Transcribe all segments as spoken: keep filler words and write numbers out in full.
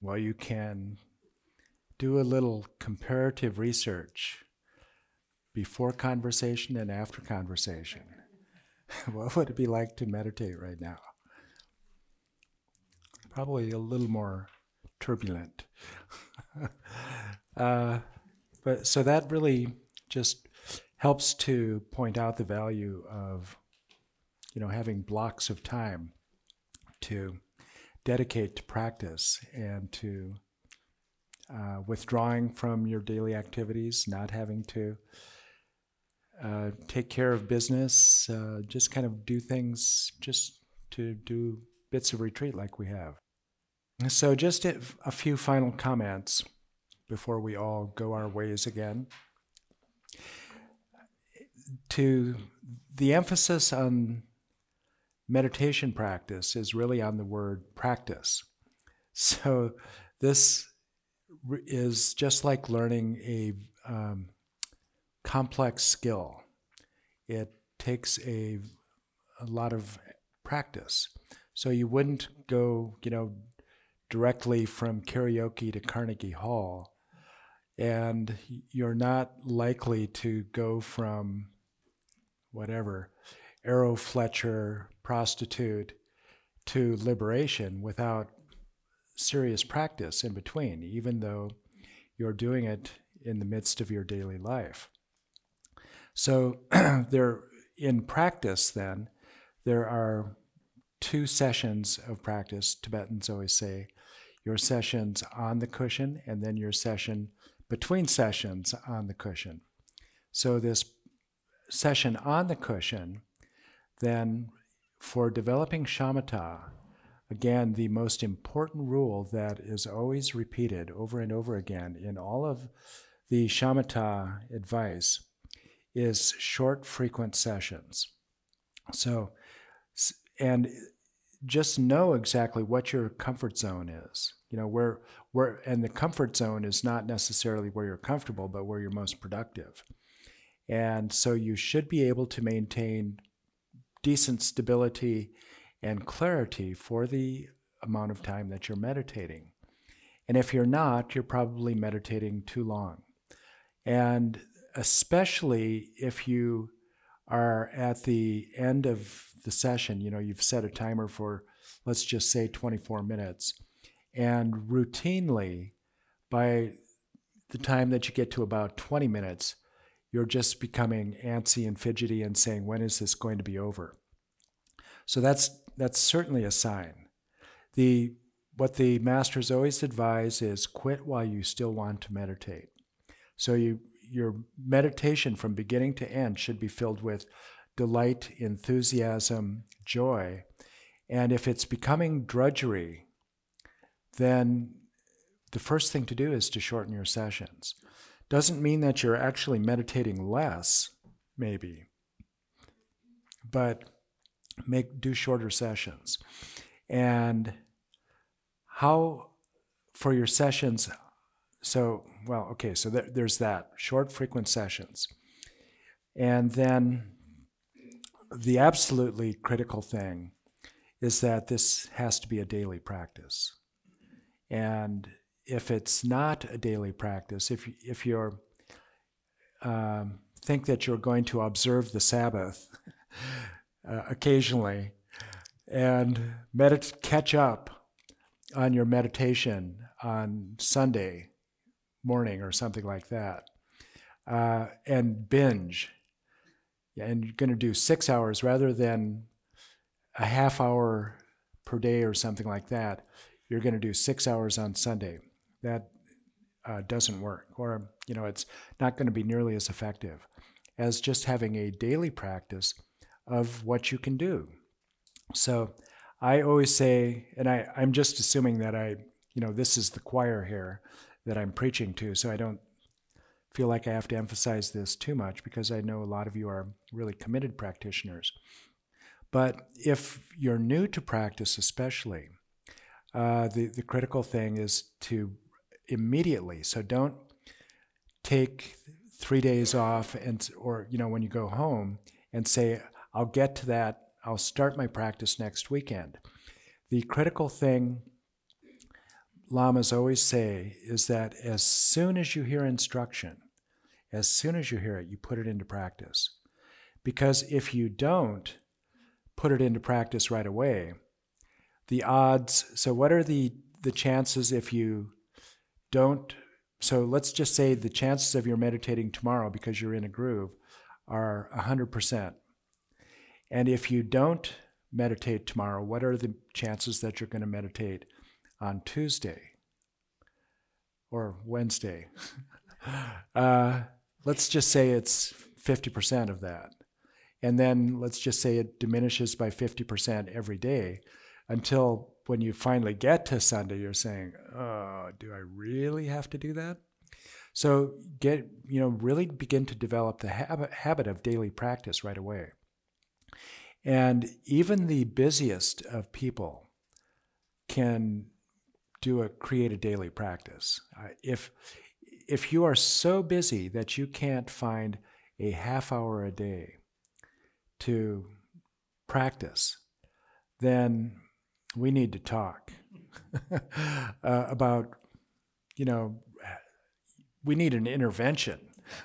Well, you can do a little comparative research before conversation and after conversation. What would it be like to meditate right now? Probably a little more turbulent. uh, but so that really just helps to point out the value of, you know, having blocks of time to dedicate to practice and to uh, withdrawing from your daily activities, not having to uh, take care of business, uh, just kind of do things just to do bits of retreat like we have. So, just a, a few final comments before we all go our ways again. To the emphasis on meditation practice is really on the word practice. So, this is just like learning a um, complex skill. It takes a, a lot of practice. So you wouldn't go, you know, directly from karaoke to Carnegie Hall, and you're not likely to go from whatever, Arrow Fletcher, prostitute, to liberation without serious practice in between, even though you're doing it in the midst of your daily life. So there, in practice then, there are two sessions of practice. Tibetans always say your sessions on the cushion and then your session between sessions on the cushion. So this session on the cushion, then for developing shamatha, again, the most important rule that is always repeated over and over again in all of the shamatha advice is short, frequent sessions. So, and just know exactly what your comfort zone is. You know, where, where, and the comfort zone is not necessarily where you're comfortable, but where you're most productive. And so you should be able to maintain decent stability and clarity for the amount of time that you're meditating. And if you're not, you're probably meditating too long. And especially if you are at the end of the session, you know, you've set a timer for, let's just say twenty-four minutes. And routinely, by the time that you get to about twenty minutes, you're just becoming antsy and fidgety and saying, when is this going to be over? So that's that's certainly a sign. The what the masters always advise is quit while you still want to meditate. So you your meditation from beginning to end should be filled with delight, enthusiasm, joy. And if it's becoming drudgery, then the first thing to do is to shorten your sessions. Doesn't mean that you're actually meditating less, maybe, but make do shorter sessions. And how for your sessions, so, well, okay, so there, there's that, short, frequent sessions. And then the absolutely critical thing is that this has to be a daily practice. And if it's not a daily practice, if if you're um, think that you're going to observe the Sabbath uh, occasionally and medit- catch up on your meditation on Sunday morning or something like that, uh, and binge, and you're going to do six hours rather than a half hour per day or something like that, you're going to do six hours on Sunday. That uh, doesn't work, or you know, it's not going to be nearly as effective as just having a daily practice of what you can do. So I always say, and I, I'm just assuming that I, you know, this is the choir here that I'm preaching to, so I don't feel like I have to emphasize this too much because I know a lot of you are really committed practitioners. But if you're new to practice especially, uh, the, the critical thing is to immediately, so don't take three days off and or you know when you go home and say, I'll get to that, I'll start my practice next weekend. The critical thing, lamas always say is that as soon as you hear instruction, as soon as you hear it, you put it into practice. Because if you don't put it into practice right away, the odds, so what are the, the chances if you don't, so let's just say the chances of you meditating tomorrow because you're in a groove are one hundred percent. And if you don't meditate tomorrow, what are the chances that you're going to meditate on Tuesday or Wednesday? uh, let's just say it's fifty percent of that. And then let's just say it diminishes by fifty percent every day until when you finally get to Sunday, you're saying, oh, do I really have to do that? So get, you know, really begin to develop the habit, habit of daily practice right away. And even the busiest of people can do a create a daily practice. Uh, if if you are so busy that you can't find a half hour a day to practice, then we need to talk uh, about, you know, we need an intervention,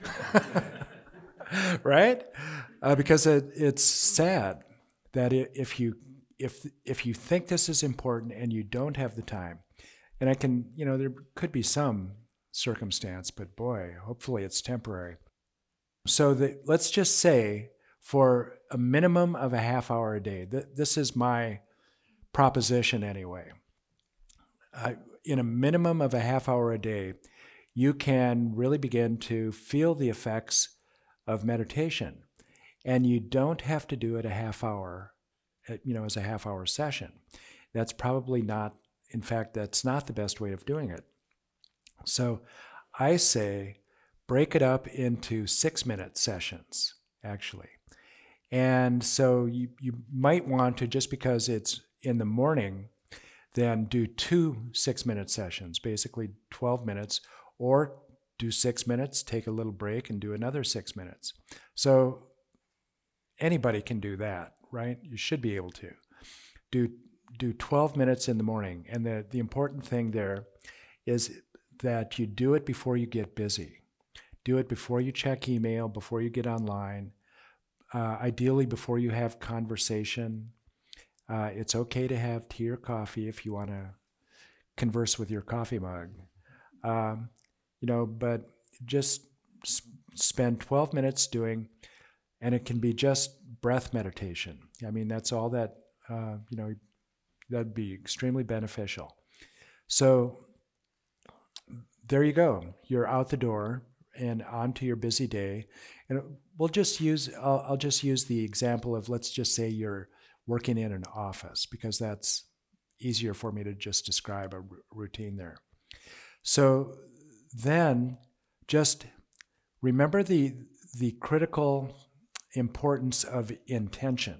right? Uh, because it, it's sad that it, if you if if you think this is important and you don't have the time, and I can, you know, there could be some circumstance, but boy, hopefully it's temporary. So the, let's just say for a minimum of a half hour a day, th- this is my proposition anyway. Uh, in a minimum of a half hour a day, you can really begin to feel the effects of meditation. And you don't have to do it a half hour, you know, as a half hour session. That's probably not, in fact, that's not the best way of doing it. So I say break it up into six minute sessions, actually. And so you, you might want to, just because it's in the morning, then do two six minute sessions, basically twelve minutes, or do six minutes, take a little break and do another six minutes. So anybody can do that, right? You should be able to. Do do twelve minutes in the morning. And the, the important thing there is that you do it before you get busy. Do it before you check email, before you get online, uh, ideally before you have conversation. Uh, it's okay to have tea or coffee if you want to converse with your coffee mug. Um, you know, but just sp- spend twelve minutes doing, and it can be just breath meditation. I mean, that's all that, uh, you know, that'd be extremely beneficial. So there you go. You're out the door and on to your busy day. And we'll just use, I'll, I'll just use the example of, let's just say you're working in an office, because that's easier for me to just describe a r- routine there. So then just remember the the critical importance of intention.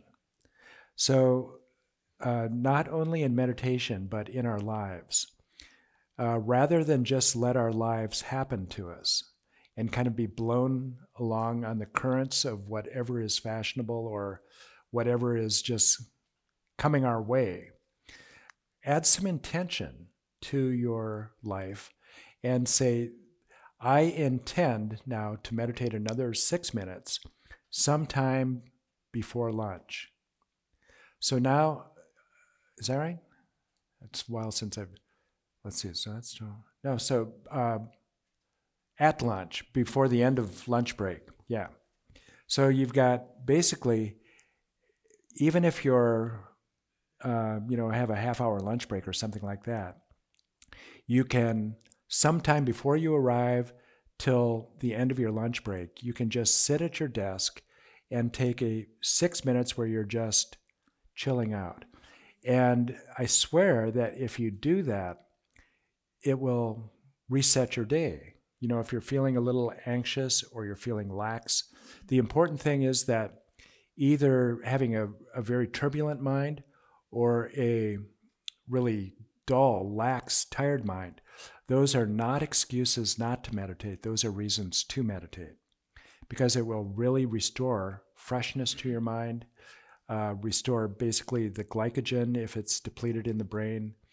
So uh, not only in meditation, but in our lives, uh, rather than just let our lives happen to us and kind of be blown along on the currents of whatever is fashionable or whatever is just coming our way, add some intention to your life and say, I intend now to meditate another six minutes sometime before lunch. So now, is that right? It's a while since I've, let's see, so that's, no, so uh, at lunch, before the end of lunch break, yeah. So you've got basically, even if you're, uh, you know, have a half hour lunch break or something like that, you can, sometime before you arrive till the end of your lunch break, you can just sit at your desk and take a six minutes where you're just chilling out. And I swear that if you do that, it will reset your day. You know, if you're feeling a little anxious or you're feeling lax, the important thing is that either having a, a very turbulent mind or a really dull, lax, tired mind, those are not excuses not to meditate. Those are reasons to meditate, because it will really restore freshness to your mind, uh, restore basically the glycogen if it's depleted in the brain,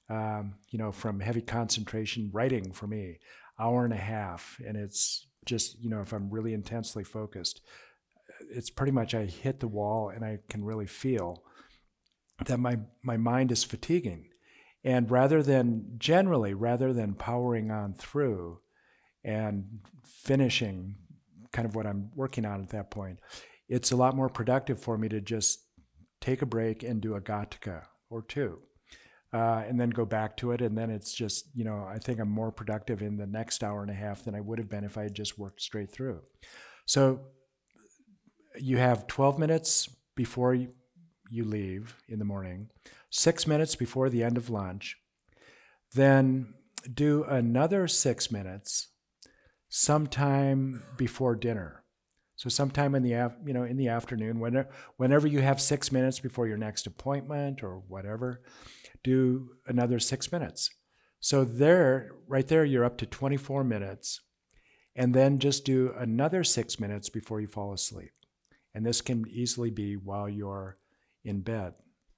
um, you know, from heavy concentration writing for me, hour and a half. And it's just, you know, if I'm really intensely focused, it's pretty much I hit the wall and I can really feel that my, my mind is fatiguing. And rather than, generally, rather than powering on through and finishing kind of what I'm working on at that point, it's a lot more productive for me to just take a break and do a Gattaca or two, uh, and then go back to it. And then it's just, you know, I think I'm more productive in the next hour and a half than I would have been if I had just worked straight through. So you have twelve minutes before you, you leave in the morning, six minutes before the end of lunch, then do another six minutes sometime before dinner. So sometime in the you know in the afternoon, whenever whenever you have six minutes before your next appointment or whatever, do another six minutes. So there, right there, you're up to twenty-four minutes, and then just do another six minutes before you fall asleep. And this can easily be while you're in bed.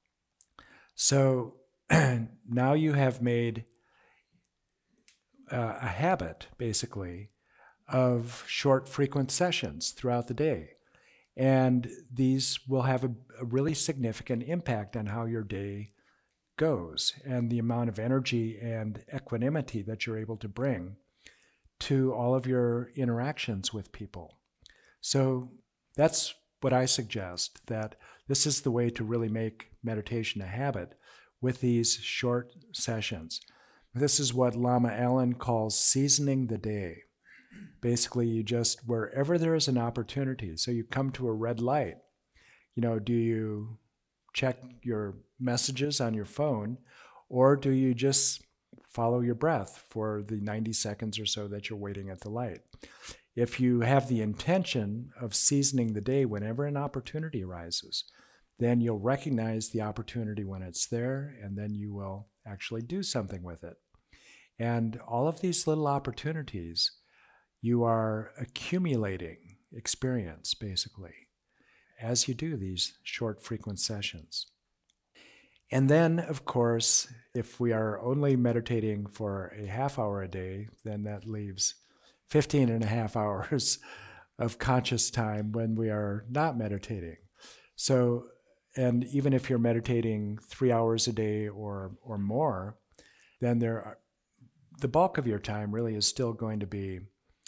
So now you have made uh, a habit, basically, of short, frequent sessions throughout the day. And these will have a, a really significant impact on how your day goes and the amount of energy and equanimity that you're able to bring to all of your interactions with people. So that's what I suggest, that this is the way to really make meditation a habit with these short sessions. This is what Lama Allen calls seasoning the day. Basically, you just, wherever there is an opportunity, so you come to a red light, you know, do you check your messages on your phone, or do you just follow your breath for the ninety seconds or so that you're waiting at the light? If you have the intention of seasoning the day whenever an opportunity arises, then you'll recognize the opportunity when it's there, and then you will actually do something with it. And all of these little opportunities, you are accumulating experience, basically, as you do these short, frequent sessions. And then, of course, if we are only meditating for a half hour a day, then that leaves fifteen and a half hours of conscious time when we are not meditating. So, and even if you're meditating three hours a day or or more, then there are, the bulk of your time really is still going to be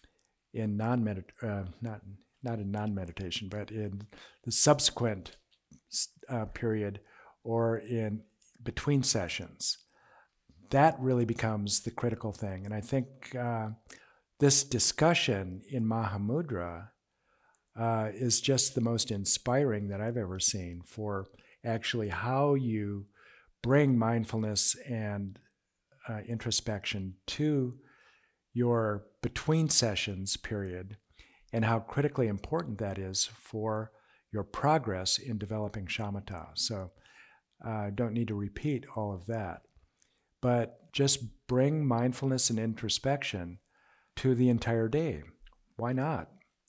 in non-medit uh, not not in non-meditation, but in the subsequent uh, period or in between sessions. That really becomes the critical thing. And I think uh, this discussion in Mahamudra uh, is just the most inspiring that I've ever seen for actually how you bring mindfulness and uh, introspection to your between sessions period, and how critically important that is for your progress in developing shamatha. So I uh, don't need to repeat all of that, but just bring mindfulness and introspection to the entire day. Why not?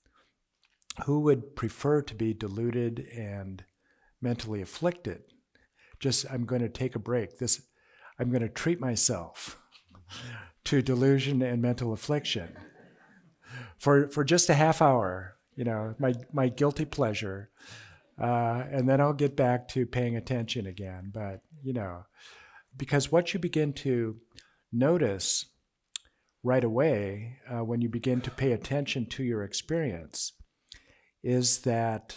Who would prefer to be deluded and mentally afflicted? Just, I'm going to take a break. This, I'm going to treat myself to delusion and mental affliction for for just a half hour, you know, my, my guilty pleasure. Uh, and then I'll get back to paying attention again. But, you know, because what you begin to notice right away uh, when you begin to pay attention to your experience is that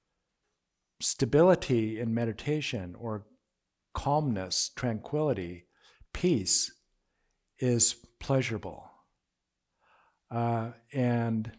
stability in meditation, or calmness, tranquility, peace, is pleasurable. Uh, and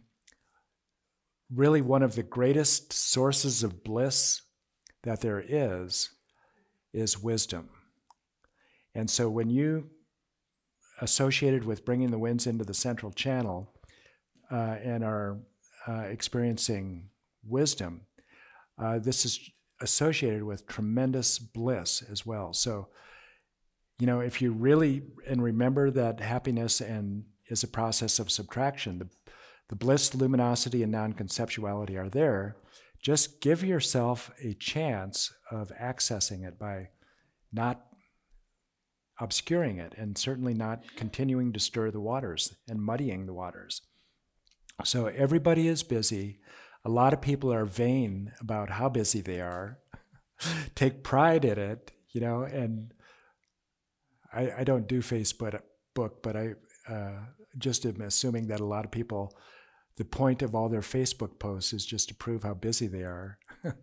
really one of the greatest sources of bliss that there is, is wisdom. And so when you associated with bringing the winds into the central channel uh, and are uh, experiencing wisdom, uh, this is associated with tremendous bliss as well. So, you know, if you really, and remember that happiness and is a process of subtraction, the, the bliss, luminosity, and non-conceptuality are there. Just give yourself a chance of accessing it by not obscuring it, and certainly not continuing to stir the waters and muddying the waters. So everybody is busy. A lot of people are vain about how busy they are, take pride in it, you know, and I, I don't do Facebook, but I uh, just am assuming that a lot of people, the point of all their Facebook posts is just to prove how busy they are.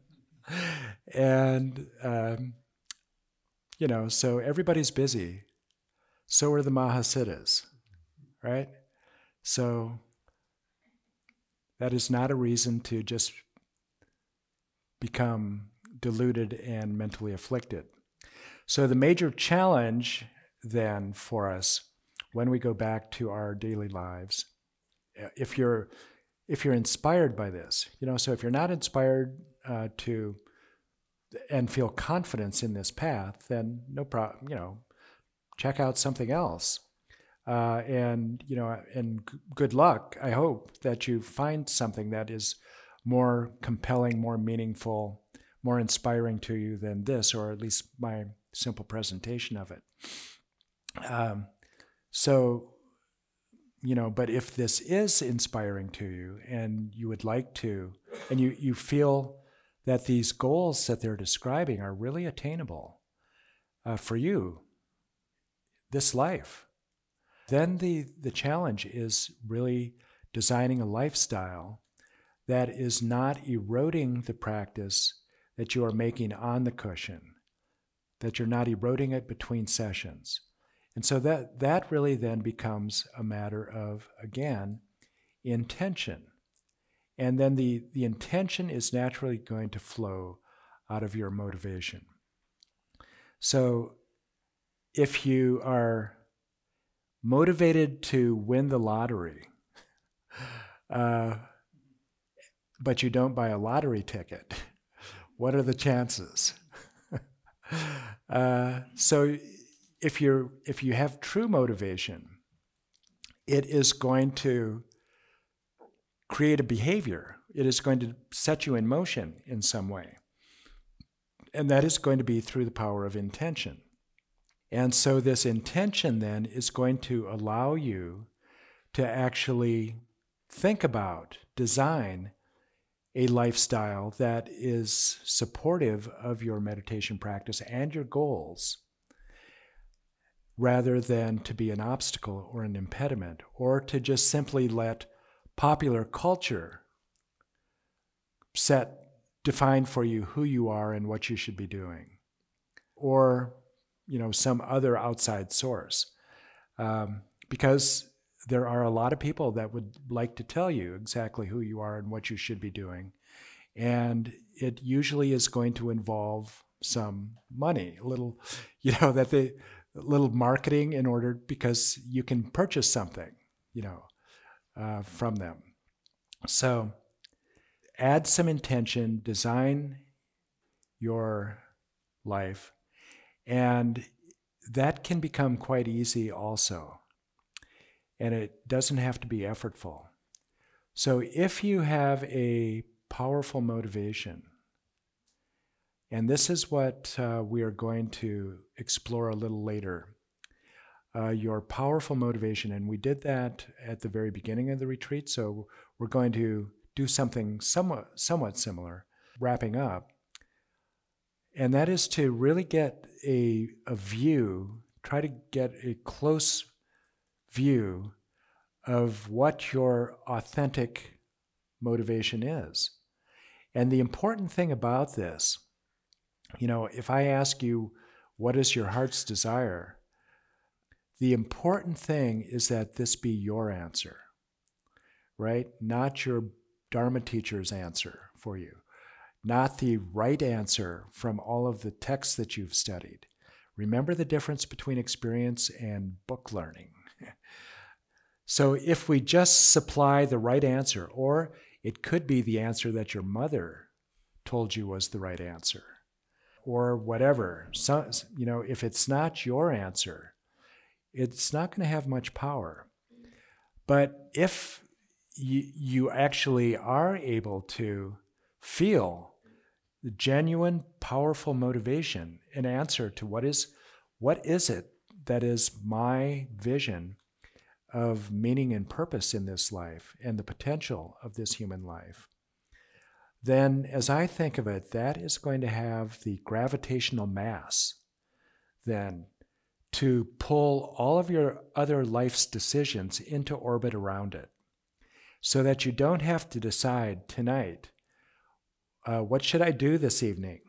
and, um, you know, so everybody's busy. So are the Mahasiddhas, right? So that is not a reason to just become deluded and mentally afflicted. So the major challenge then for us when we go back to our daily lives, if you're if you're inspired by this, you know, so if you're not inspired uh, to and feel confidence in this path, then no problem, you know, check out something else. Uh, and, you know, and g- good luck. I hope that you find something that is more compelling, more meaningful, more inspiring to you than this, or at least my simple presentation of it. Um, so, you know, but if this is inspiring to you and you would like to, and you, you feel that these goals that they're describing are really attainable uh, for you, this life, then the, the challenge is really designing a lifestyle that is not eroding the practice that you are making on the cushion, that you're not eroding it between sessions. And so that, that really then becomes a matter of, again, intention. And then the, the intention is naturally going to flow out of your motivation. So if you are motivated to win the lottery, uh, but you don't buy a lottery ticket, what are the chances? uh, so if you're if you have true motivation, it is going to create a behavior. It is going to set you in motion in some way. And that is going to be through the power of intention. And so this intention then is going to allow you to actually think about, design a lifestyle that is supportive of your meditation practice and your goals, rather than to be an obstacle or an impediment, or to just simply let popular culture set, define for you who you are and what you should be doing, or, you know, some other outside source. Um, because there are a lot of people that would like to tell you exactly who you are and what you should be doing. And it usually is going to involve some money, a little, you know, that they, a little marketing in order, because you can purchase something, you know, uh, from them. So add some intention, design your life, and that can become quite easy also. And it doesn't have to be effortful. So if you have a powerful motivation, and this is what uh, we are going to explore a little later, uh, your powerful motivation, and we did that at the very beginning of the retreat, so we're going to do something somewhat, somewhat similar, wrapping up, and that is to really get a, a view, try to get a close view of what your authentic motivation is. And the important thing about this, you know, if I ask you, what is your heart's desire? The important thing is that this be your answer, right? Not your Dharma teacher's answer for you, not the right answer from all of the texts that you've studied. Remember the difference between experience and book learning. So if we just supply the right answer, or it could be the answer that your mother told you was the right answer, or whatever. So, you know, if it's not your answer, it's not going to have much power. But if you, you actually are able to feel the genuine, powerful motivation, an answer to what is, what is it that is my vision of meaning and purpose in this life and the potential of this human life, then as I think of it, that is going to have the gravitational mass then to pull all of your other life's decisions into orbit around it, so that you don't have to decide tonight, uh, what should I do this evening?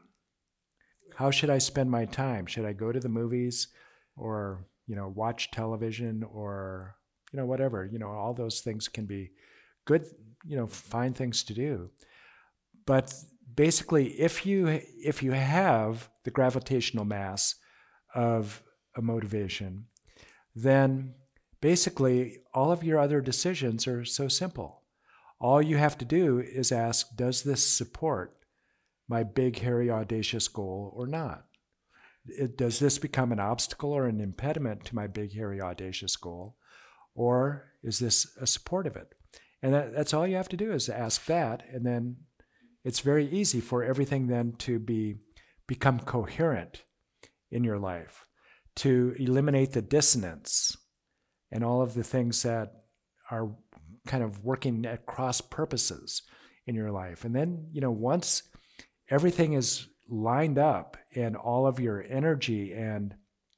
How should I spend my time? Should I go to the movies or, you know, watch television or, you know, whatever, you know, all those things can be good, you know, fine things to do. But basically, if you if you have the gravitational mass of a motivation, then basically all of your other decisions are so simple. All you have to do is ask, does this support my big, hairy, audacious goal or not? It, does this become an obstacle or an impediment to my big, hairy, audacious goal? Or is this a support of it? And that, that's all you have to do is ask that, and then it's very easy for everything then to be become coherent in your life, to eliminate the dissonance and all of the things that are kind of working at cross purposes in your life. And then, you know, once everything is lined up and all of your energy and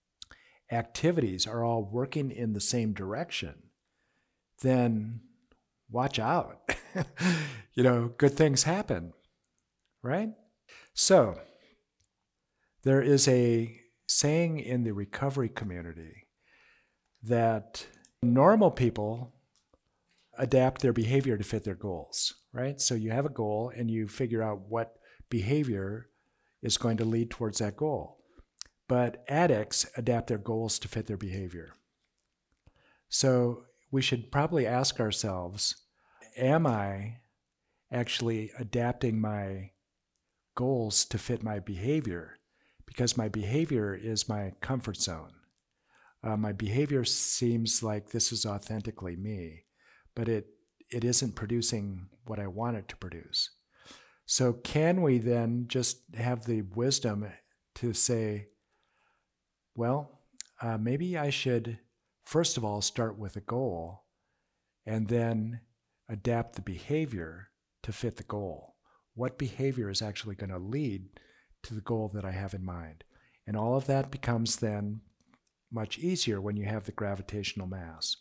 activities are all working in the same direction, then watch out. You know, good things happen, right? So there is a saying in the recovery community that normal people adapt their behavior to fit their goals, right? So you have a goal and you figure out what behavior is going to lead towards that goal. But addicts adapt their goals to fit their behavior. So we should probably ask ourselves, am I actually adapting my goals to fit my behavior? Because my behavior is my comfort zone. Uh, my behavior seems like this is authentically me, but it, it isn't producing what I want it to produce. So can we then just have the wisdom to say, well, uh, maybe I should, first of all, start with a goal and then adapt the behavior to fit the goal. What behavior is actually going to lead to the goal that I have in mind? And all of that becomes then much easier when you have the gravitational mass.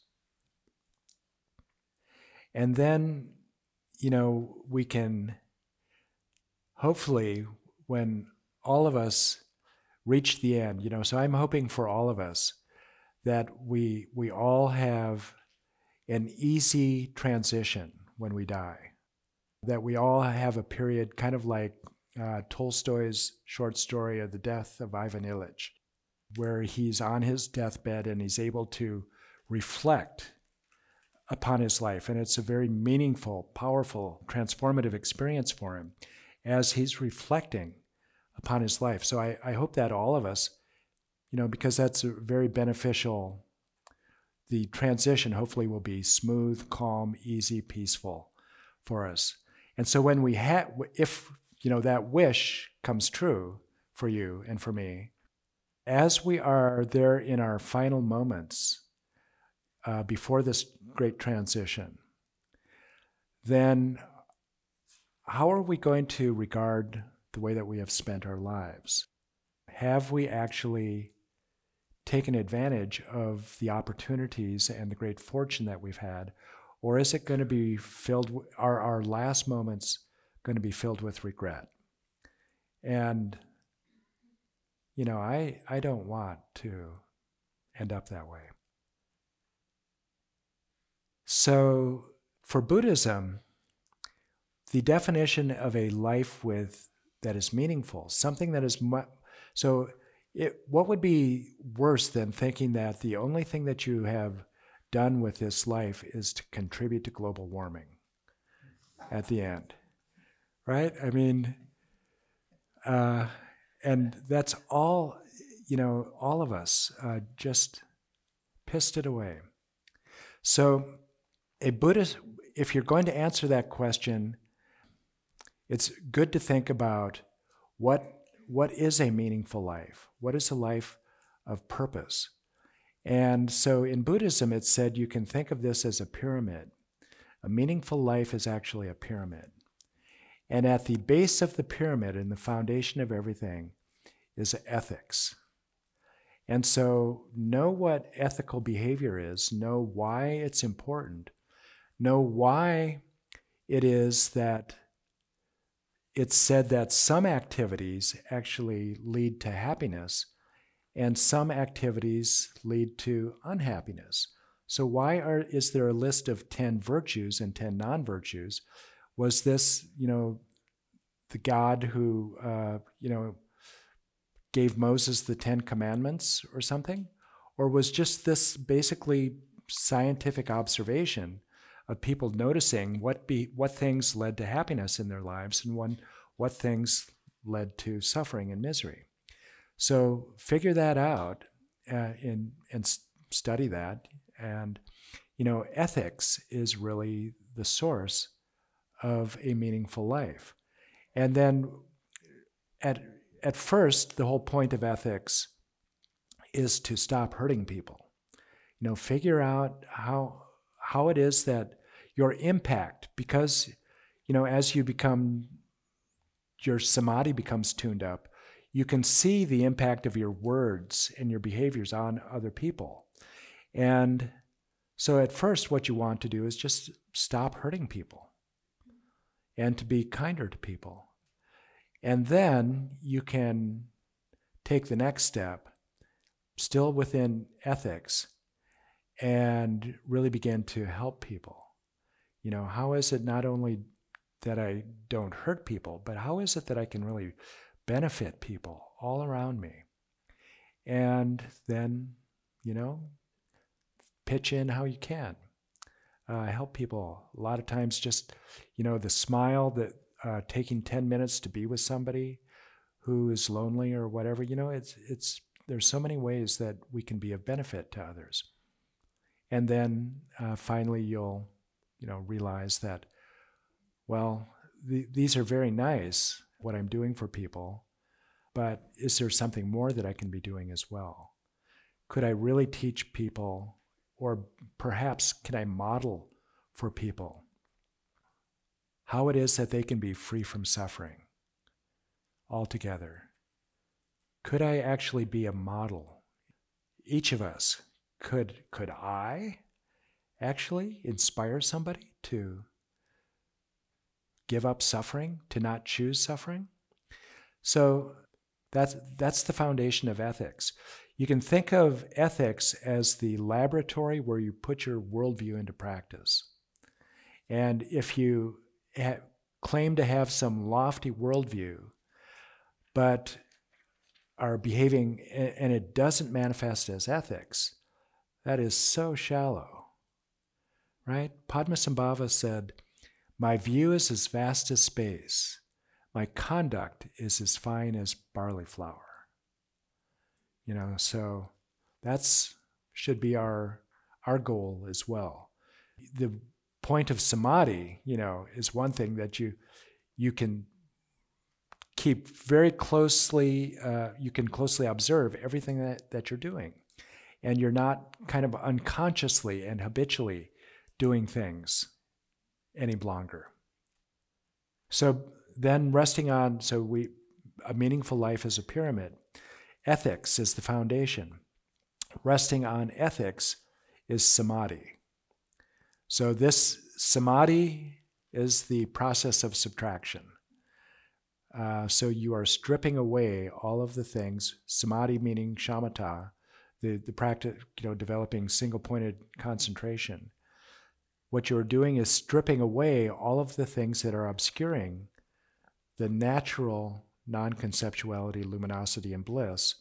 And then, you know, we can hopefully, when all of us reach the end, you know, so I'm hoping for all of us that we we all have an easy transition when we die, that we all have a period kind of like uh, Tolstoy's short story of the death of Ivan Ilyich, where he's on his deathbed and he's able to reflect upon his life. And it's a very meaningful, powerful, transformative experience for him as he's reflecting upon his life. So I, I hope that all of us, you know, because that's a very beneficial, the transition hopefully will be smooth, calm, easy, peaceful for us. And so when we have, if, you know, that wish comes true for you and for me, as we are there in our final moments uh, before this great transition, then how are we going to regard the way that we have spent our lives? Have we actually taken advantage of the opportunities and the great fortune that we've had? Or is it going to be filled, are our last moments going to be filled with regret? And, you know, I, I don't want to end up that way. So for Buddhism, the definition of a life with that is meaningful, something that is mu- so it, what would be worse than thinking that the only thing that you have done with this life is to contribute to global warming at the end, right? I mean, uh, and that's all, you know, all of us uh, just pissed it away. So a Buddhist, if you're going to answer that question, it's good to think about what what is a meaningful life? What is a life of purpose? And so in Buddhism, it's said you can think of this as a pyramid. A meaningful life is actually a pyramid. And at the base of the pyramid and the foundation of everything is ethics. And so know what ethical behavior is, know why it's important, know why it is that it's said that some activities actually lead to happiness and some activities lead to unhappiness. So why are, is there a list of ten virtues and ten non-virtues? Was this, you know, the God who, uh, you know, gave Moses the Ten Commandments or something? Or was just this basically scientific observation of people noticing what be what things led to happiness in their lives and one, what things led to suffering and misery? So figure that out uh, in, and study that. And, you know, ethics is really the source of a meaningful life. And then at at first, the whole point of ethics is to stop hurting people. You know, figure out how how it is that your impact, because, you know, as you become, your samadhi becomes tuned up, you can see the impact of your words and your behaviors on other people. And so at first, what you want to do is just stop hurting people and to be kinder to people. And then you can take the next step, still within ethics, and really begin to help people. You know, how is it not only that I don't hurt people, but how is it that I can really benefit people all around me? And then, you know, pitch in how you can. Uh, help people. A lot of times just, you know, the smile that Uh, taking ten minutes to be with somebody who is lonely or whatever, you know, it's it's there's so many ways that we can be of benefit to others. And then uh, finally you'll, you know, realize that, well, the, these are very nice, what I'm doing for people, but is there something more that I can be doing as well? Could I really teach people, or perhaps can I model for people how it is that they can be free from suffering altogether? Could I actually be a model? Each of us, could, could I actually inspire somebody to give up suffering, to not choose suffering? So that's, that's the foundation of ethics. You can think of ethics as the laboratory where you put your worldview into practice. And if you ha- claim to have some lofty worldview, but are behaving, and it doesn't manifest as ethics, that is so shallow, right? Padmasambhava said, "My view is as vast as space. My conduct is as fine as barley flour." You know, so that's should be our our goal as well. The point of samadhi, you know, is one thing that you you can keep very closely, uh, you can closely observe everything that, that you're doing. And you're not kind of unconsciously and habitually doing things any longer. So then resting on, so we, a meaningful life is a pyramid. Ethics is the foundation. Resting on ethics is samadhi. So this samadhi is the process of subtraction. Uh, so you are stripping away all of the things, samadhi meaning shamatha, the, the practice, you know, developing single-pointed concentration. What you're doing is stripping away all of the things that are obscuring the natural non-conceptuality, luminosity, and bliss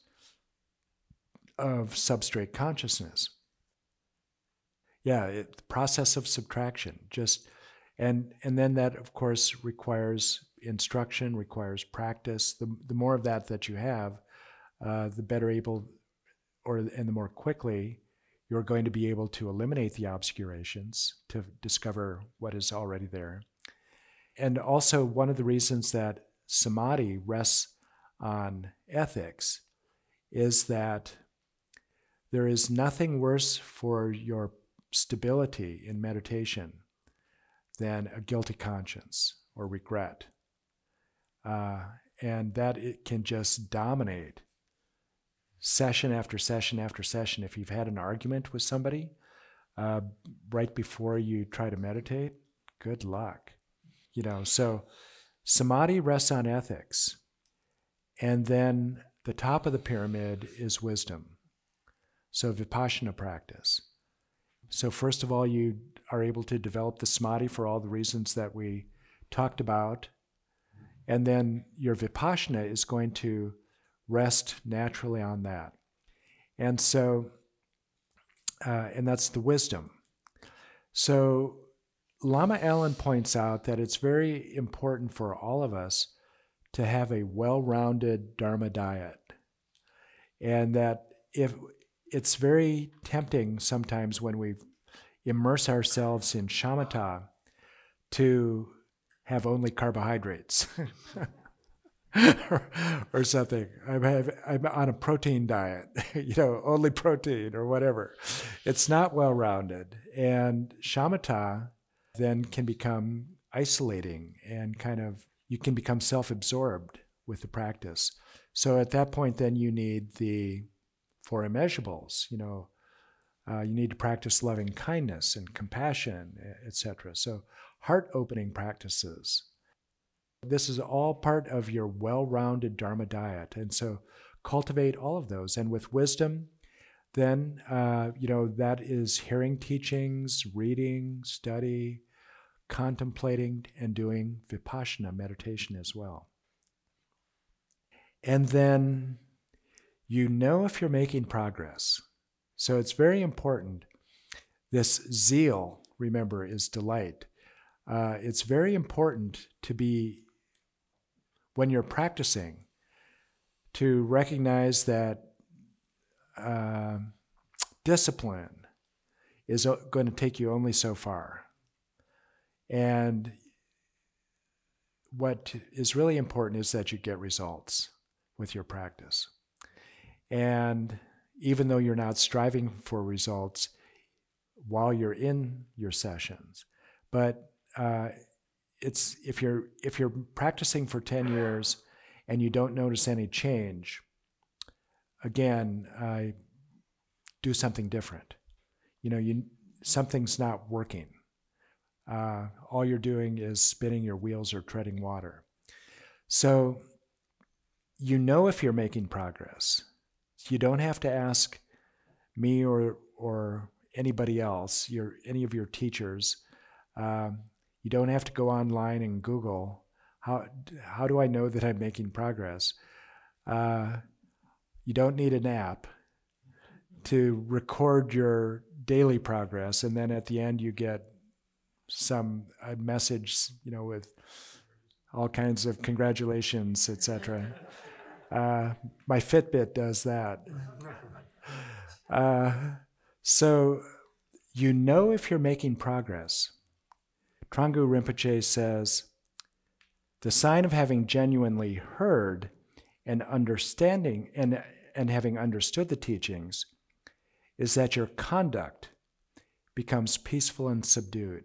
of substrate consciousness. Yeah, it, the process of subtraction, just, and and then that, of course, requires instruction, requires practice. The, the more of that that you have, uh, the better able, or and the more quickly you're going to be able to eliminate the obscurations to discover what is already there. And also, one of the reasons that samadhi rests on ethics is that there is nothing worse for your stability in meditation than a guilty conscience or regret. Uh, and that it can just dominate session after session after session. If you've had an argument with somebody uh, right before you try to meditate, good luck. You know, so samadhi rests on ethics. And then the top of the pyramid is wisdom. So vipassana practice. So first of all, you are able to develop the samadhi for all the reasons that we talked about. And then your vipassana is going to rest naturally on that. And so, uh, and that's the wisdom. So Lama Allen points out that it's very important for all of us to have a well-rounded Dharma diet. And that if it's very tempting sometimes when we immerse ourselves in shamatha to have only carbohydrates or, or something. I'm, have, I'm on a protein diet, you know, only protein or whatever. It's not well-rounded. And shamatha then can become isolating and kind of, you can become self-absorbed with the practice. So at that point, then you need the four immeasurables, you know, uh, you need to practice loving kindness and compassion, et cetera. So heart-opening practices. This is all part of your well-rounded Dharma diet. And so cultivate all of those. And with wisdom, then, uh, you know, that is hearing teachings, reading, study, contemplating, and doing vipassana meditation as well. And then you know if you're making progress. So it's very important. This zeal, remember, is delight. Uh, it's very important to be, when you're practicing, to recognize that uh, discipline is going to take you only so far. And what is really important is that you get results with your practice. And even though you're not striving for results while you're in your sessions, but uh, it's if you're if you're practicing for ten years and you don't notice any change, again, uh, do something different. You know, you something's not working. Uh, all you're doing is spinning your wheels or treading water. So you know if you're making progress. You don't have to ask me or or anybody else, your any of your teachers. Um, you don't have to go online and Google, how how do I know that I'm making progress? Uh, you don't need an app to record your daily progress, and then at the end you get some a message, you know, with all kinds of congratulations, et cetera. Uh, my Fitbit does that. Uh, so you know if you're making progress. Trungpa Rinpoche says, the sign of having genuinely heard and understanding and, and having understood the teachings is that your conduct becomes peaceful and subdued.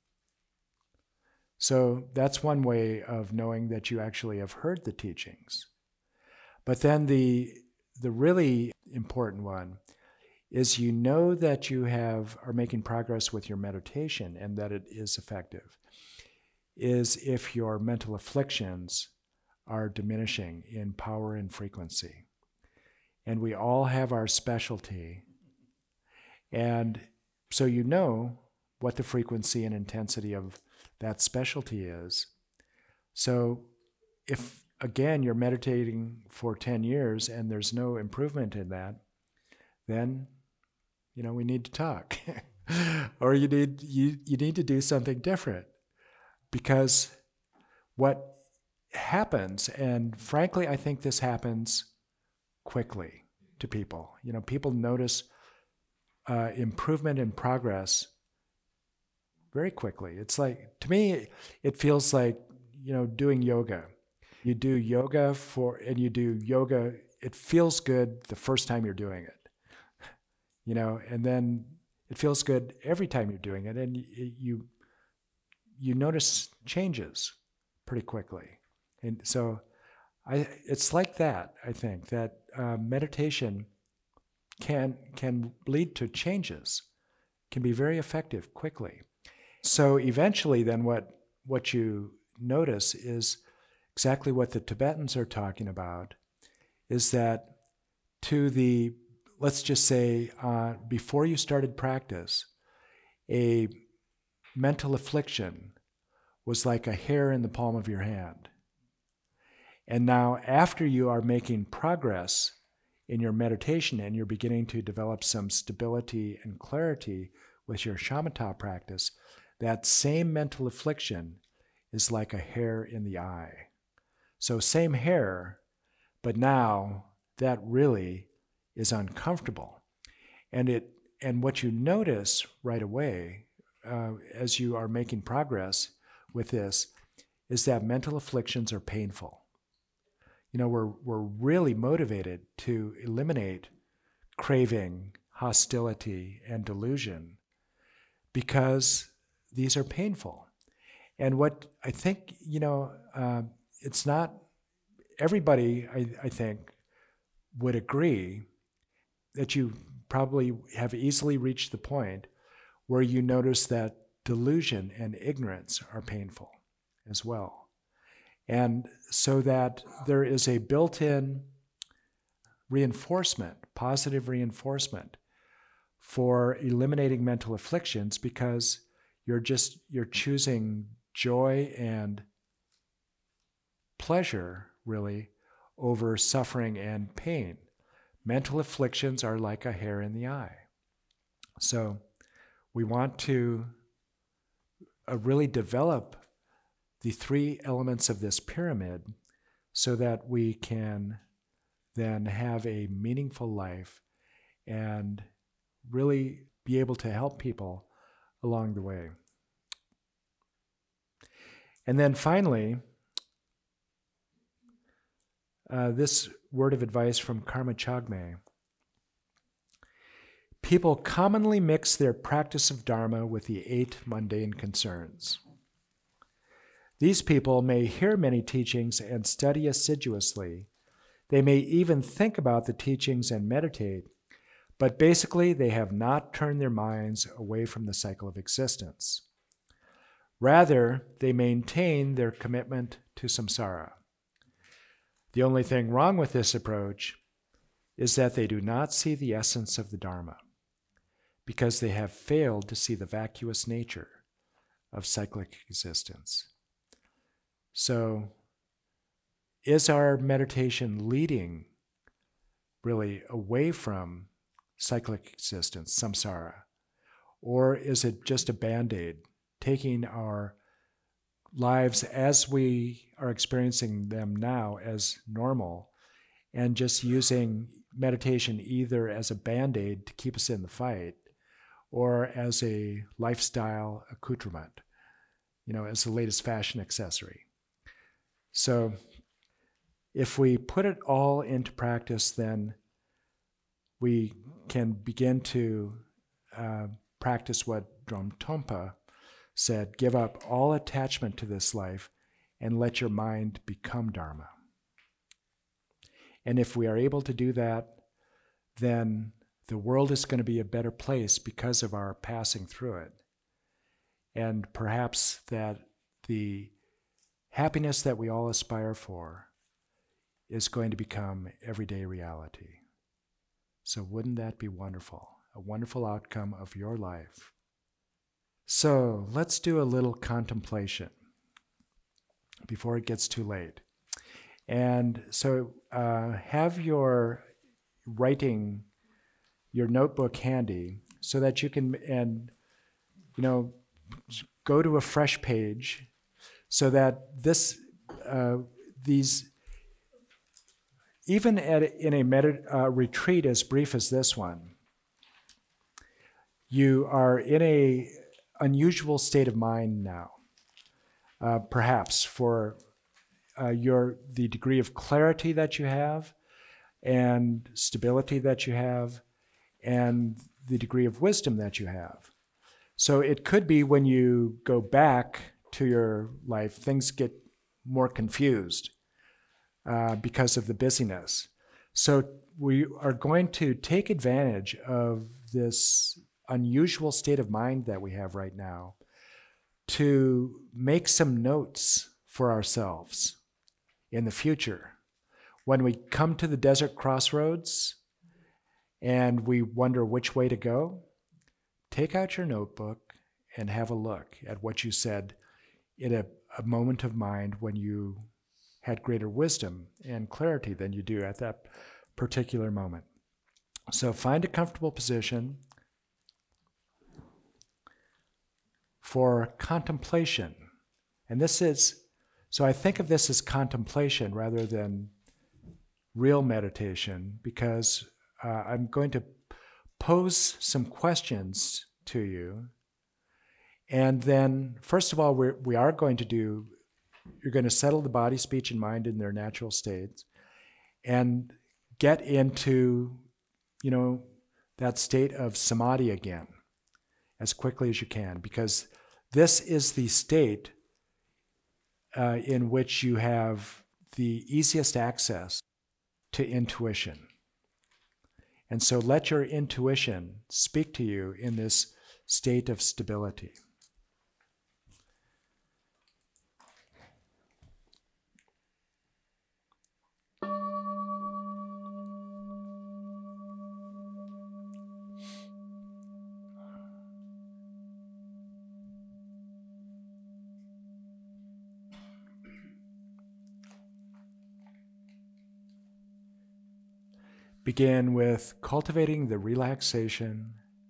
So that's one way of knowing that you actually have heard the teachings. But then the the really important one is you know that you have are making progress with your meditation and that it is effective, is if your mental afflictions are diminishing in power and frequency. And we all have our specialty. And so you know what the frequency and intensity of that specialty is. So if, again, you're meditating for ten years and there's no improvement in that, then, you know, we need to talk. Or you need you, you need to do something different. Because what happens, and frankly, I think this happens quickly to people. You know, people notice uh, improvement and progress very quickly. It's like, to me, it feels like, you know, doing yoga. You do yoga for, and you do yoga, it feels good the first time you're doing it. you know, and then it feels good every time you're doing it, and you you, you notice changes pretty quickly. And so I, it's like that, I think, that uh, meditation can can lead to changes, can be very effective quickly. So eventually then what what you notice is exactly what the Tibetans are talking about, is that to the, let's just say, uh, before you started practice, a mental affliction was like a hair in the palm of your hand. And now after you are making progress in your meditation and you're beginning to develop some stability and clarity with your shamatha practice, that same mental affliction is like a hair in the eye. So same hair, but now that really is uncomfortable. And it and what you notice right away uh, as you are making progress with this is that mental afflictions are painful. You know, we're we're really motivated to eliminate craving, hostility, and delusion because these are painful. And what I think, you know, uh, it's not everybody, I, I think, would agree that you probably have easily reached the point where you notice that delusion and ignorance are painful as well. And so that there is a built-in reinforcement, positive reinforcement for eliminating mental afflictions because you're just, you're choosing joy and pleasure, really, over suffering and pain. Mental afflictions are like a hair in the eye. So we want to uh, really develop the three elements of this pyramid so that we can then have a meaningful life and really be able to help people along the way. And then finally, uh, this word of advice from Karma Chagme. People commonly mix their practice of Dharma with the eight mundane concerns. These people may hear many teachings and study assiduously. They may even think about the teachings and meditate, but basically they have not turned their minds away from the cycle of existence. Rather, they maintain their commitment to samsara. The only thing wrong with this approach is that they do not see the essence of the Dharma, because they have failed to see the vacuous nature of cyclic existence. So, is our meditation leading really away from cyclic existence, samsara? Or is it just a band-aid, taking our lives as we are experiencing them now as normal and just using meditation either as a band-aid to keep us in the fight or as a lifestyle accoutrement, you know, as the latest fashion accessory? So if we put it all into practice, then we can begin to uh, practice what Dromtonpa said, give up all attachment to this life and let your mind become Dharma. And if we are able to do that, then the world is going to be a better place because of our passing through it. And perhaps that the happiness that we all aspire for is going to become everyday reality. So wouldn't that be wonderful? A wonderful outcome of your life. So let's do a little contemplation before it gets too late. And so uh, have your writing, your notebook handy so that you can, and you know, go to a fresh page so that this, uh, these, even at, in a med- uh, retreat as brief as this one, you are in a unusual state of mind now, uh, perhaps for uh, your the degree of clarity that you have and stability that you have and the degree of wisdom that you have. So it could be when you go back to your life, things get more confused uh, because of the busyness. So we are going to take advantage of this unusual state of mind that we have right now to make some notes for ourselves in the future. When we come to the desert crossroads and we wonder which way to go, take out your notebook and have a look at what you said in a, a moment of mind when you had greater wisdom and clarity than you do at that particular moment. So find a comfortable position for contemplation. And this is, so I think of this as contemplation rather than real meditation, because uh, I'm going to pose some questions to you. And then, first of all, we're, we are going to do, you're going to settle the body, speech, and mind in their natural states and get into, you know, that state of samadhi again as quickly as you can, because this is the state uh, in which you have the easiest access to intuition. And so let your intuition speak to you in this state of stability. Begin with cultivating the relaxation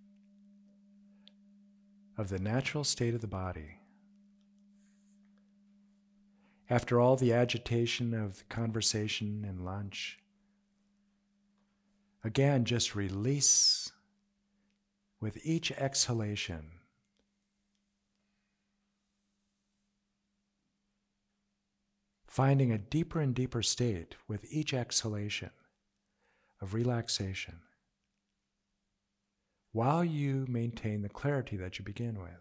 of the natural state of the body. After all the agitation of the conversation and lunch, again, just release with each exhalation. Finding a deeper and deeper state with each exhalation of relaxation, while you maintain the clarity that you begin with.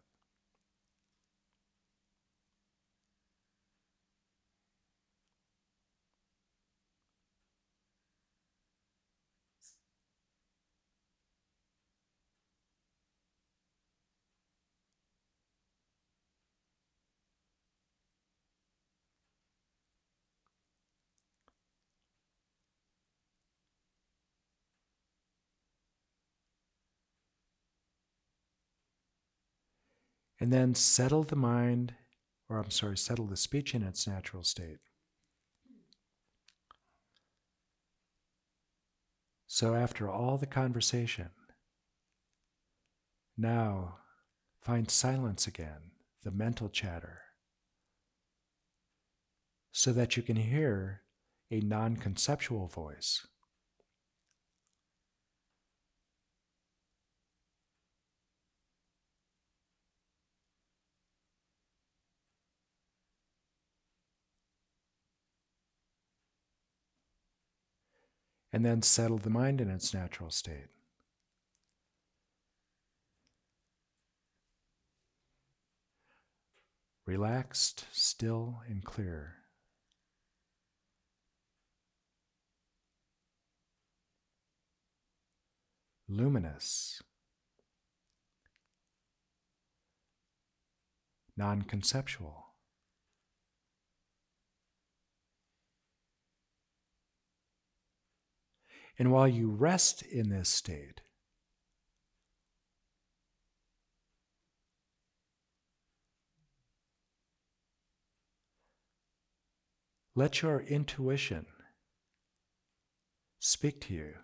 And then settle the mind, or I'm sorry, settle the speech in its natural state. So after all the conversation, now find silence again, the mental chatter, so that you can hear a non-conceptual voice. And then settle the mind in its natural state. Relaxed, still, and clear. Luminous. Non-conceptual. And while you rest in this state, let your intuition speak to you.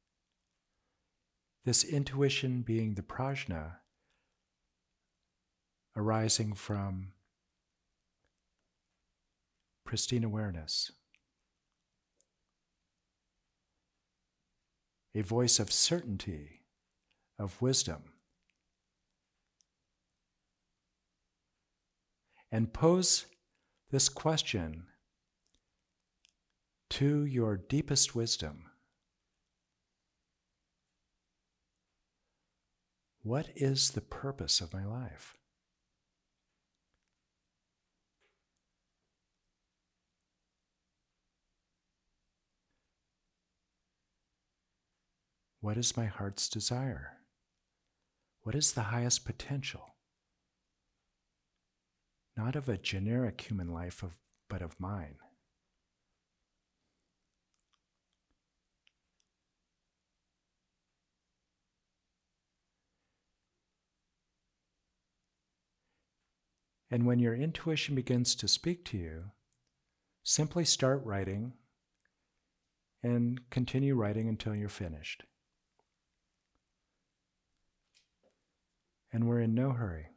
This intuition being the prajna arising from pristine awareness. A voice of certainty, of wisdom. And pose this question to your deepest wisdom. What is the purpose of my life? What is my heart's desire? What is the highest potential? Not of a generic human life, of, but of mine. And when your intuition begins to speak to you, simply start writing and continue writing until you're finished. And we're in no hurry.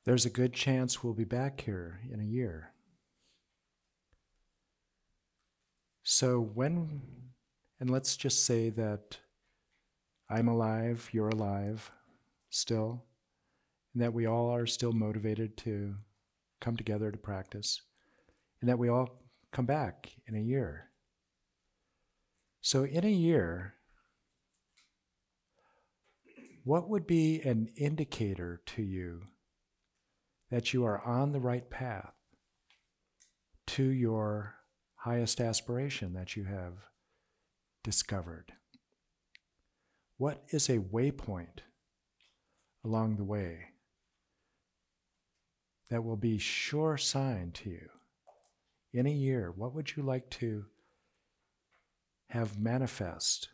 there's a good chance we'll be back here in a year. So when, and let's just say that I'm alive, you're alive still, and that we all are still motivated to come together to practice, and that we all come back in a year. So in a year, what would be an indicator to you that you are on the right path to your highest aspiration that you have discovered? What is a waypoint along the way that will be sure sign to you? In a year, what would you like to have manifest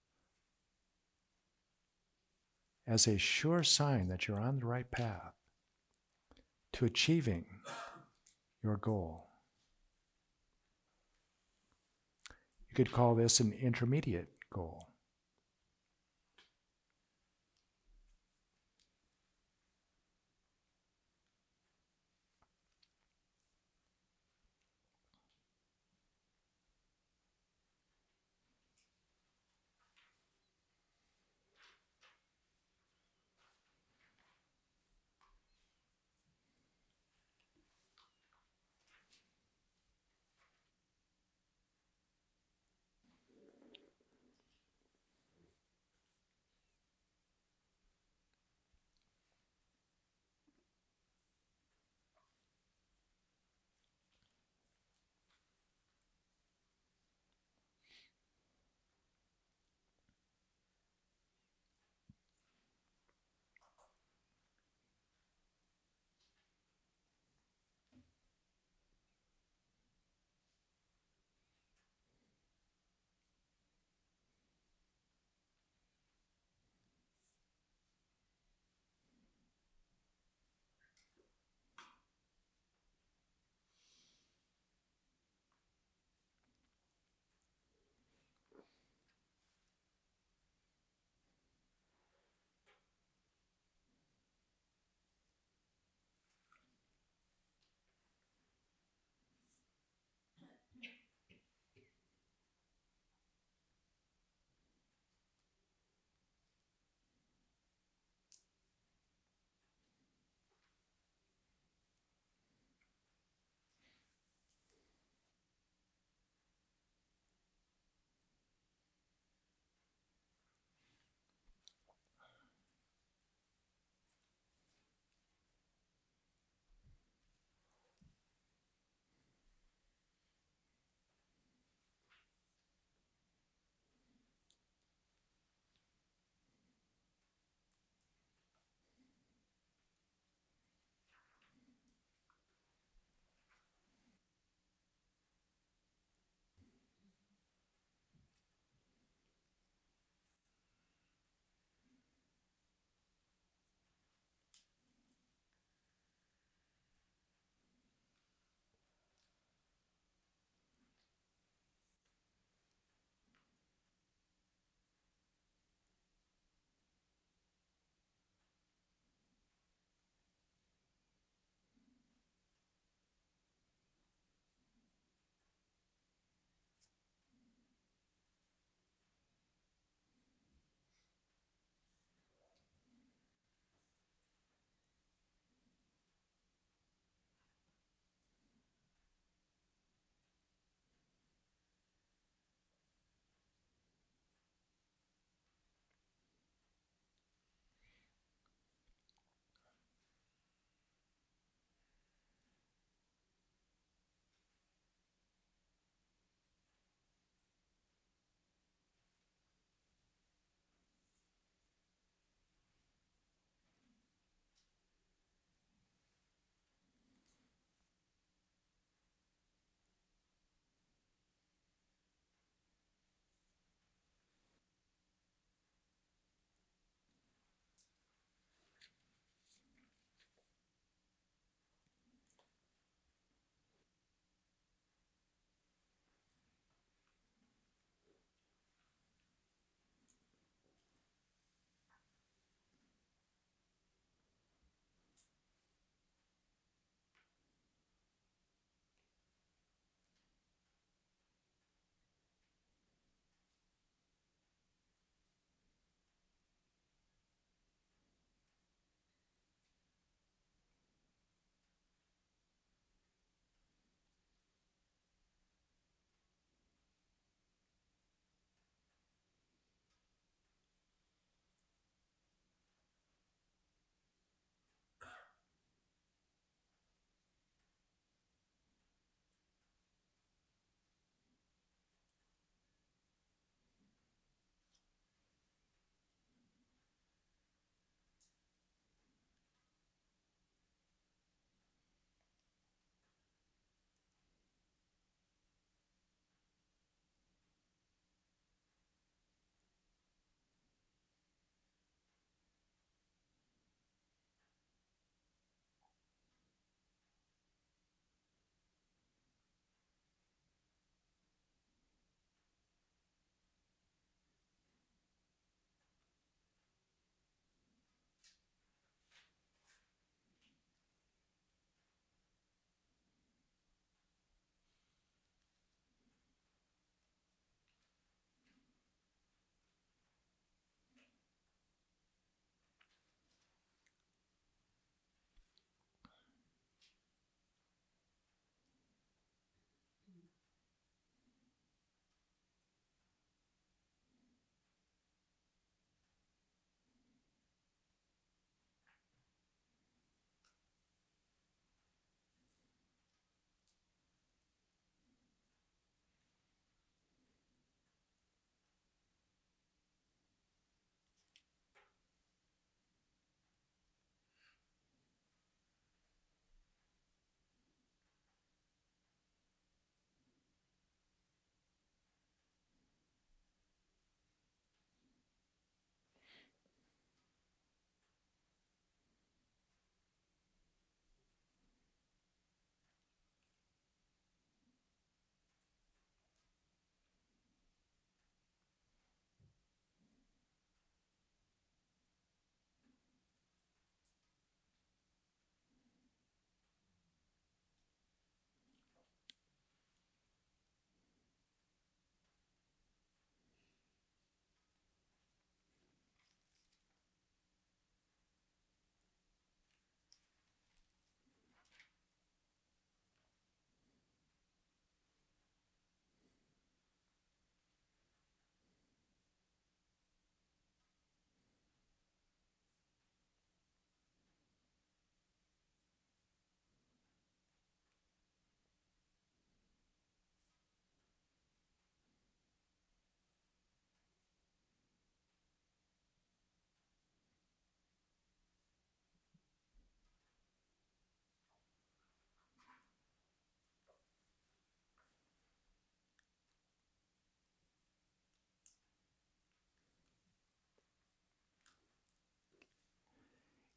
as a sure sign that you're on the right path to achieving your goal? You could call this an intermediate goal.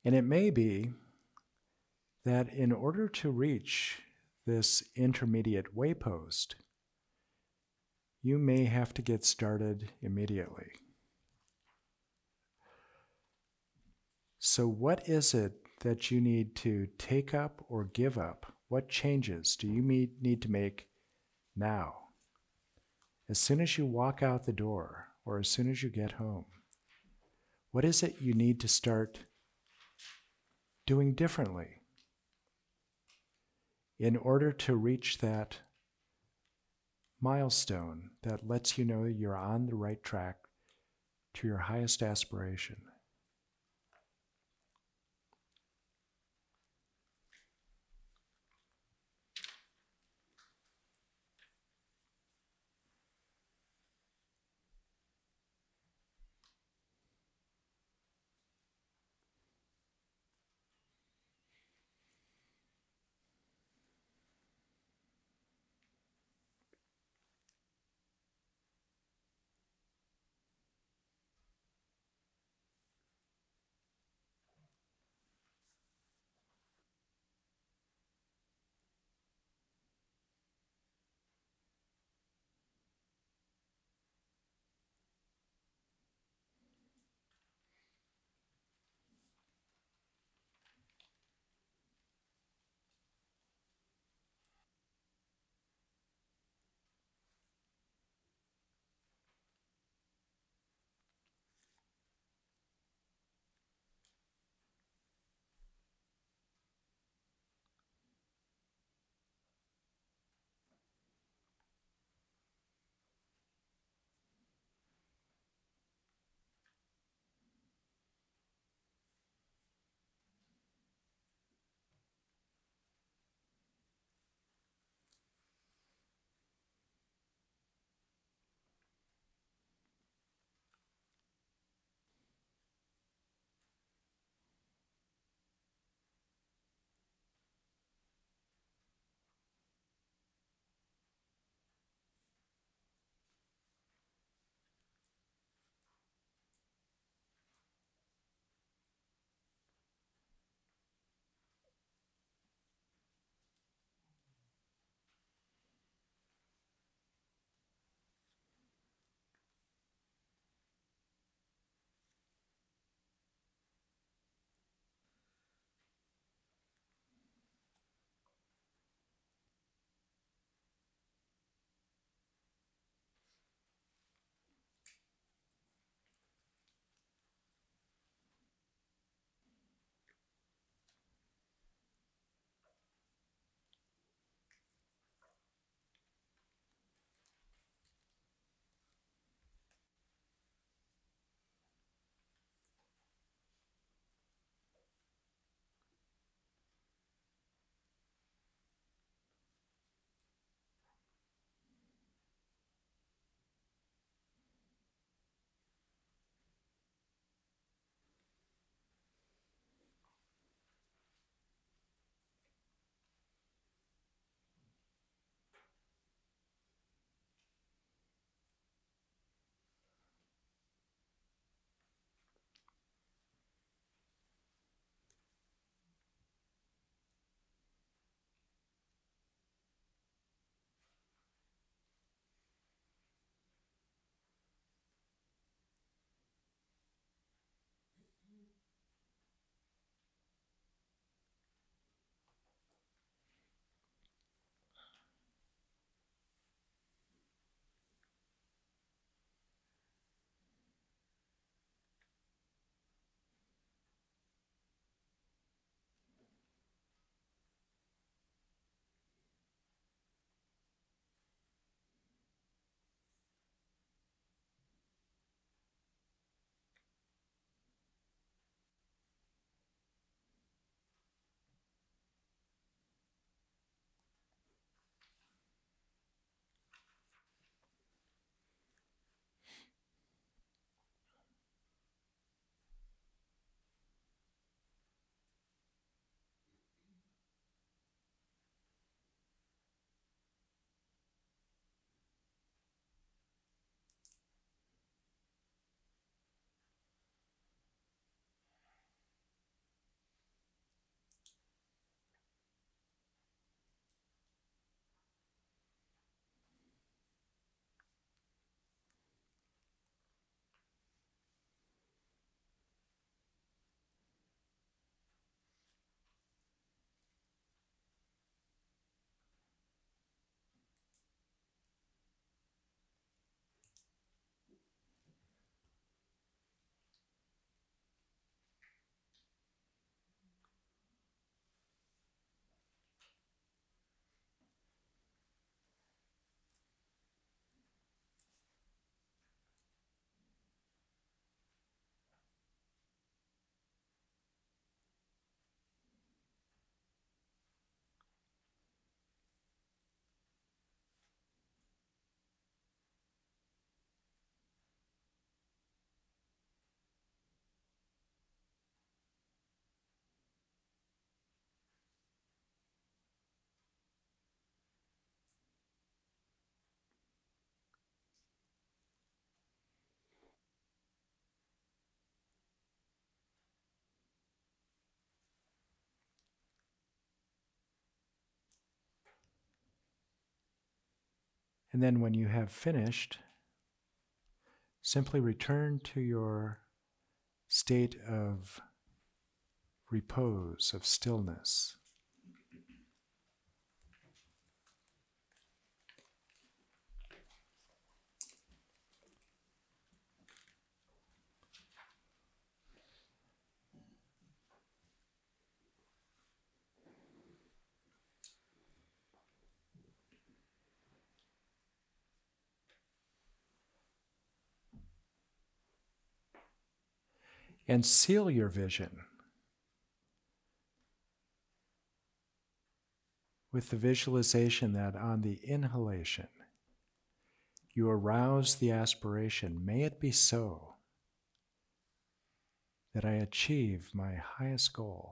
And it may be that in order to reach this intermediate waypost, you may have to get started immediately. So what is it that you need to take up or give up? What changes do you need to make now? As soon as you walk out the door or as soon as you get home, what is it you need to start doing differently in order to reach that milestone that lets you know you're on the right track to your highest aspiration? And then when you have finished, simply return to your state of repose, of stillness. And seal your vision with the visualization that on the inhalation, you arouse the aspiration, may it be so, that I achieve my highest goal,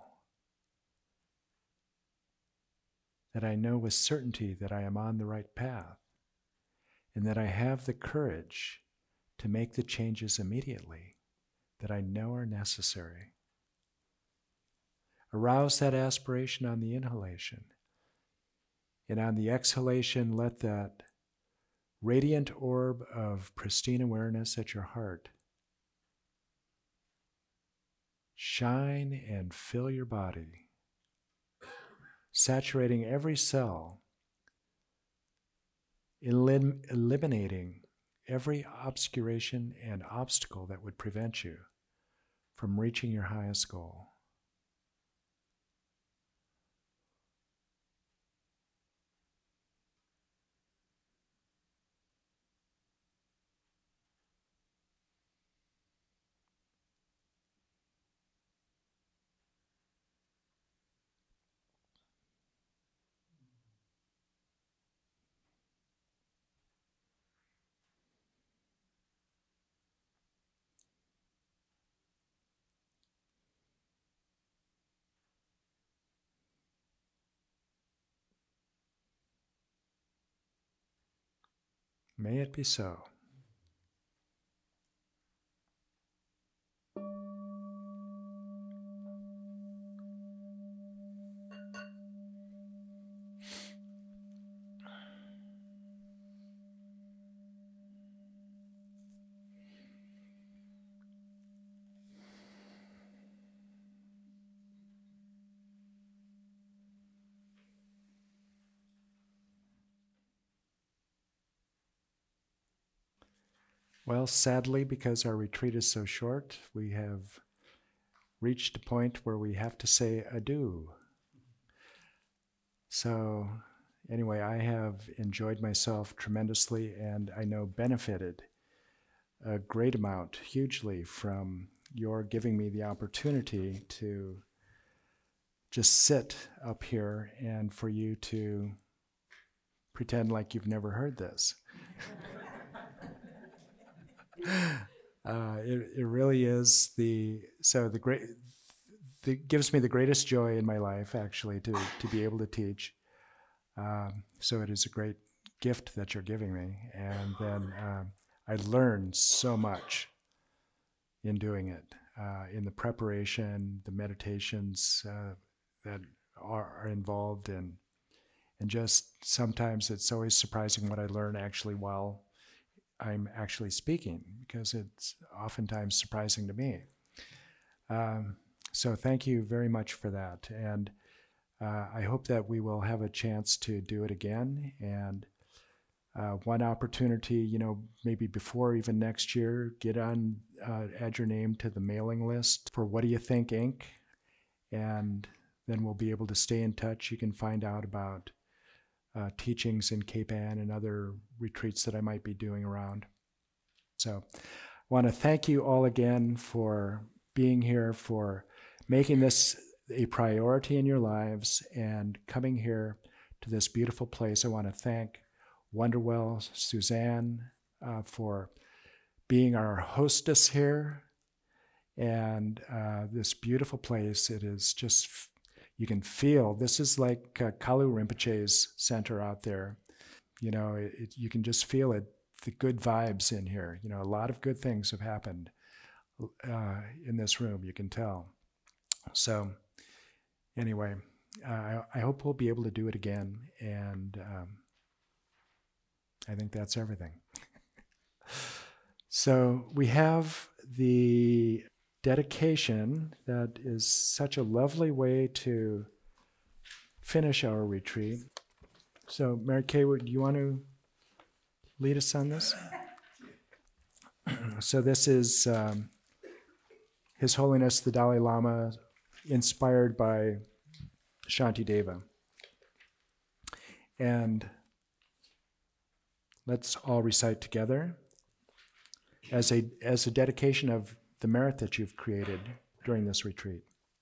that I know with certainty that I am on the right path, and that I have the courage to make the changes immediately that I know are necessary. Arouse that aspiration on the inhalation, and on the exhalation, let that radiant orb of pristine awareness at your heart shine and fill your body, saturating every cell, elim- eliminating every obscuration and obstacle that would prevent you from reaching your highest goal. May it be so. Well, sadly, because our retreat is so short, we have reached a point where we have to say adieu. So, anyway, I have enjoyed myself tremendously, and I know benefited a great amount, hugely, from your giving me the opportunity to just sit up here and for you to pretend like you've never heard this. Uh, it, it really is the so the great the, gives me the greatest joy in my life, actually, to to be able to teach. Um, so it is a great gift that you're giving me, and then um, I learned so much in doing it, uh, in the preparation, the meditations uh, that are, are involved in, and just sometimes it's always surprising what I learn actually while I'm actually speaking, because it's oftentimes surprising to me. Um, so thank you very much for that. And uh, I hope that we will have a chance to do it again. And uh, one opportunity, you know, maybe before even next year, get on, uh, add your name to the mailing list for What Do You Think, Incorporated. And then we'll be able to stay in touch. You can find out about uh, teachings in Cape Ann and other retreats that I might be doing around. So I want to thank you all again for being here, for making this a priority in your lives and coming here to this beautiful place. I want to thank Wonderwell, Suzanne, uh, for being our hostess here. And uh, this beautiful place, it is just, you can feel, this is like uh, Kalu Rinpoche's center out there. You know, it, it, you can just feel it, the good vibes in here. You know, a lot of good things have happened uh, in this room, you can tell. So anyway, uh, I, I hope we'll be able to do it again. And um, I think that's everything. So we have the dedication that is such a lovely way to finish our retreat. So Mary Kay, do you want to lead us on this? So this is um, His Holiness the Dalai Lama, inspired by Shantideva. And let's all recite together as a, as a dedication of the merit that you've created during this retreat.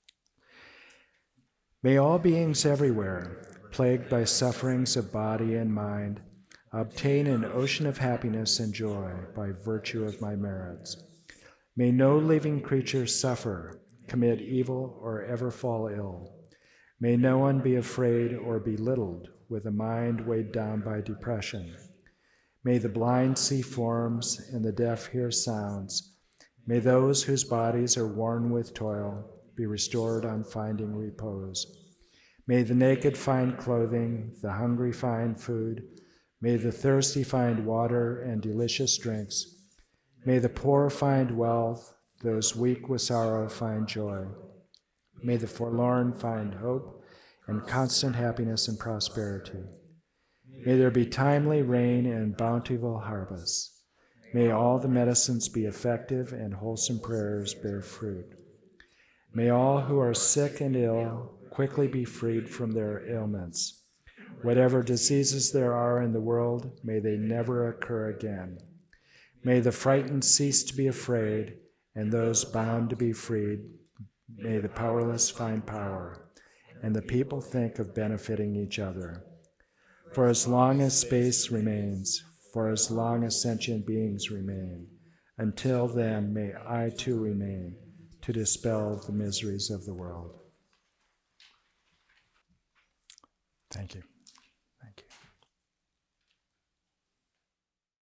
May all beings everywhere, plagued by sufferings of body and mind, obtain an ocean of happiness and joy by virtue of my merits. May no living creature suffer, commit evil, or ever fall ill. May no one be afraid or belittled with a mind weighed down by depression. May the blind see forms and the deaf hear sounds. May those whose bodies are worn with toil be restored on finding repose. May the naked find clothing, the hungry find food. May the thirsty find water and delicious drinks. May the poor find wealth, those weak with sorrow find joy. May the forlorn find hope and constant happiness and prosperity. May there be timely rain and bountiful harvests. May all the medicines be effective and wholesome prayers bear fruit. May all who are sick and ill quickly be freed from their ailments. Whatever diseases there are in the world, may they never occur again. May the frightened cease to be afraid, and those bound to be freed. May the powerless find power, and the people think of benefiting each other. For as long as space remains, for as long as sentient beings remain, until then may I too remain to dispel the miseries of the world. Thank you.